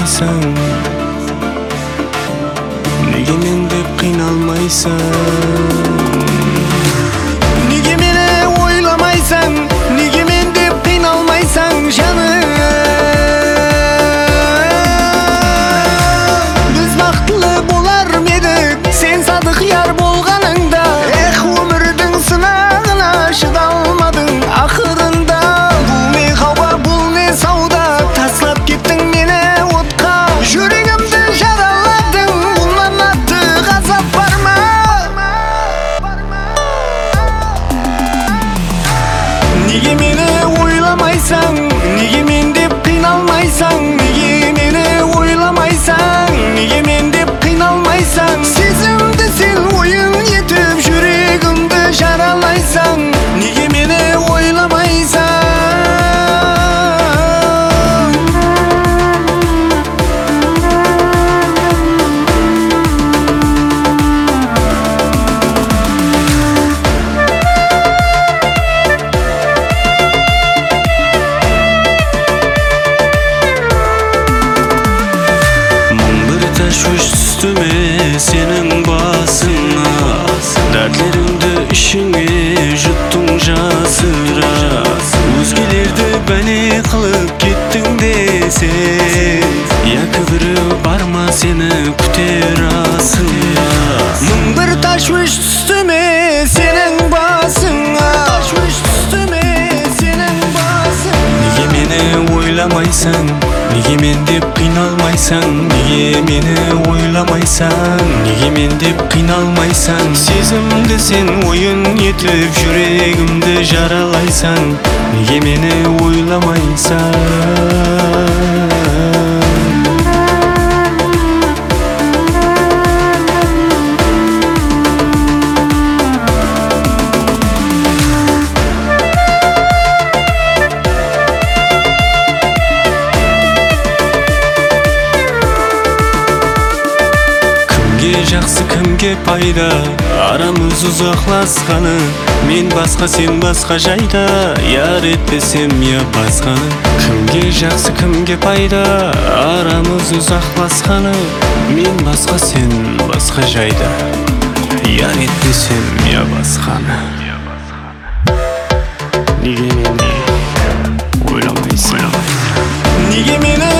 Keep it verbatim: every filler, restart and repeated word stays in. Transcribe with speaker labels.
Speaker 1: ойламайсың? Неге мен деп қиналмайсың? Неге мені ойламайсың? Неге мен деп қиналмайсың жаным? Біз бақытлы болар едік, сен садық яр болғаныңда. Эх, өмірдің сынағына шыдалмадың ақырында. Бұл не қауға, бұл не сауда, таслап кеттің мені отқа. Жүрегімді жараладың, бұнан артық ғазап бар ма? Неге мені ойламайсың? Неге мен деп қиналмайсың? Неге мені ойламайсың? Неге мен деп қиналмайсың? Сезімді сен ойын етіп жүрегімді жаралайсың. Неге мені ойламайсың? Үстіме сенің басыңа, дәртлеріңді ішіңе жұттың жасыра. Өзгелерді бәле қылып кеттің десең, яки бірі бар ма сені күтер асыра? Мың бір ташвиш үстіме сенің басыңа, неге мені ойламайсың? Неге мен деп қиналмайсың? Неге мені ойламайсың? Неге мен деп қиналмайсың? Сезімді сен ойын етіп жүрегімді жаралайсың. Неге мені ойламайсың? Жақсы кімге пайда, арамыз ұзақласқаны. Мен басқа, сен басқа жайда, яр етпесем я басқаны. Кімге жақсы, кімге пайда, арамыз ұзақласқаны. Мен басқа, сен басқа жайда, яр етпесем я басқаны. Неге мені ойламайсың? Неге мені